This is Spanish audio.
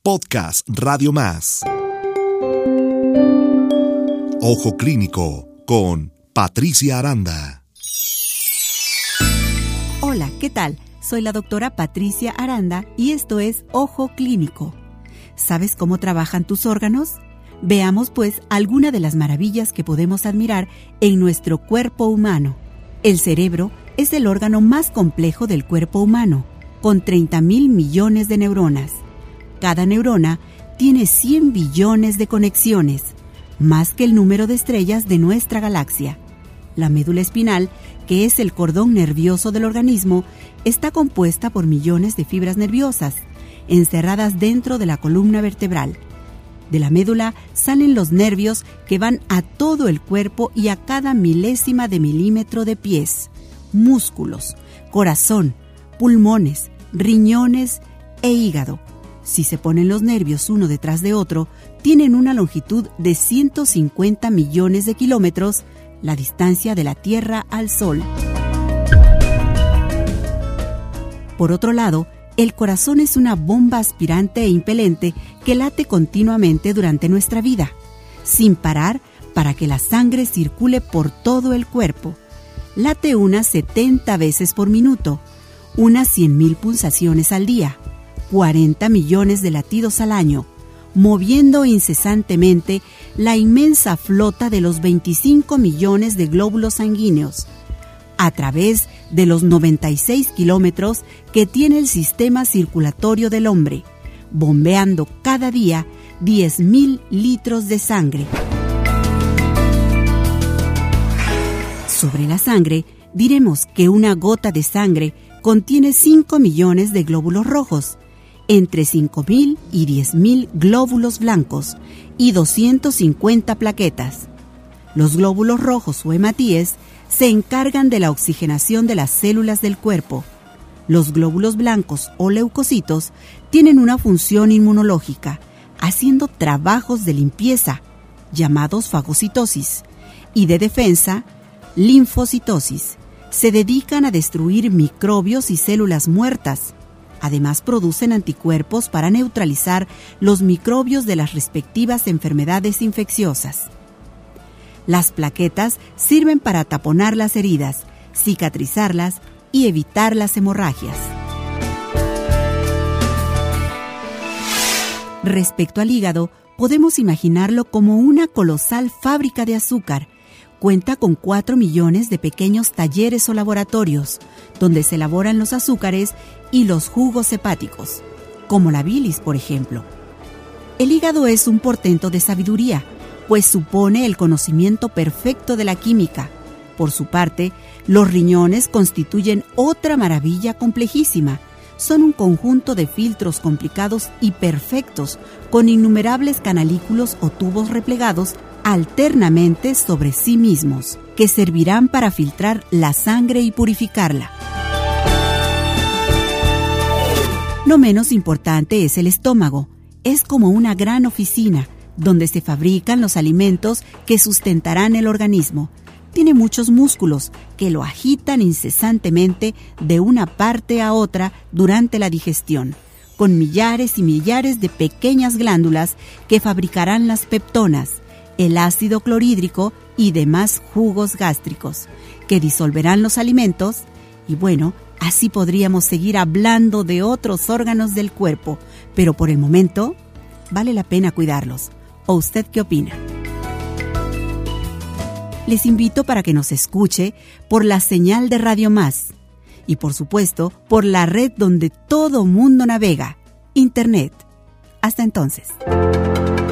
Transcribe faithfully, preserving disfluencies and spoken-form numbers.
Podcast Radio Más. Ojo Clínico con Patricia Aranda. Hola, ¿qué tal? Soy la doctora Patricia Aranda y esto es Ojo Clínico. ¿Sabes cómo trabajan tus órganos? Veamos pues alguna de las maravillas que podemos admirar en nuestro cuerpo humano. El cerebro es el órgano más complejo del cuerpo humano, con treinta mil millones de neuronas. Cada neurona tiene cien billones de conexiones, más que el número de estrellas de nuestra galaxia. La médula espinal, que es el cordón nervioso del organismo, está compuesta por millones de fibras nerviosas, encerradas dentro de la columna vertebral. De la médula salen los nervios que van a todo el cuerpo y a cada milésima de milímetro de pies, músculos, corazón, pulmones, riñones e hígado. Si se ponen los nervios uno detrás de otro, tienen una longitud de ciento cincuenta millones de kilómetros, la distancia de la Tierra al Sol. Por otro lado, el corazón es una bomba aspirante e impelente que late continuamente durante nuestra vida, sin parar para que la sangre circule por todo el cuerpo. Late unas setenta veces por minuto, unas cien mil pulsaciones al día, cuarenta millones de latidos al año, moviendo incesantemente la inmensa flota de los veinticinco millones de glóbulos sanguíneos, a través de los noventa y seis kilómetros que tiene el sistema circulatorio del hombre, bombeando cada día diez mil litros de sangre. Sobre la sangre, diremos que una gota de sangre contiene cinco millones de glóbulos rojos, entre cinco mil y diez mil glóbulos blancos y doscientas cincuenta plaquetas. Los glóbulos rojos o hematíes se encargan de la oxigenación de las células del cuerpo. Los glóbulos blancos o leucocitos tienen una función inmunológica, haciendo trabajos de limpieza, llamados fagocitosis, y de defensa, linfocitosis. Se dedican a destruir microbios y células muertas. Además, producen anticuerpos para neutralizar los microbios de las respectivas enfermedades infecciosas. Las plaquetas sirven para taponar las heridas, cicatrizarlas y evitar las hemorragias. Respecto al hígado, podemos imaginarlo como una colosal fábrica de azúcar. Cuenta con cuatro millones de pequeños talleres o laboratorios, donde se elaboran los azúcares y los jugos hepáticos, como la bilis, por ejemplo. El hígado es un portento de sabiduría, pues supone el conocimiento perfecto de la química. Por su parte, los riñones constituyen otra maravilla complejísima. Son un conjunto de filtros complicados y perfectos, con innumerables canalículos o tubos replegados alternamente sobre sí mismos, que servirán para filtrar la sangre y purificarla. No menos importante es el estómago. Es como una gran oficina, donde se fabrican los alimentos que sustentarán el organismo. Tiene muchos músculos que lo agitan incesantemente de una parte a otra durante la digestión, con millares y millares de pequeñas glándulas que fabricarán las peptonas, el ácido clorhídrico y demás jugos gástricos, que disolverán los alimentos. Y bueno, así podríamos seguir hablando de otros órganos del cuerpo, pero por el momento vale la pena cuidarlos. ¿O usted qué opina? Les invito para que nos escuche por la señal de Radio Más y, por supuesto, por la red donde todo mundo navega, Internet. Hasta entonces.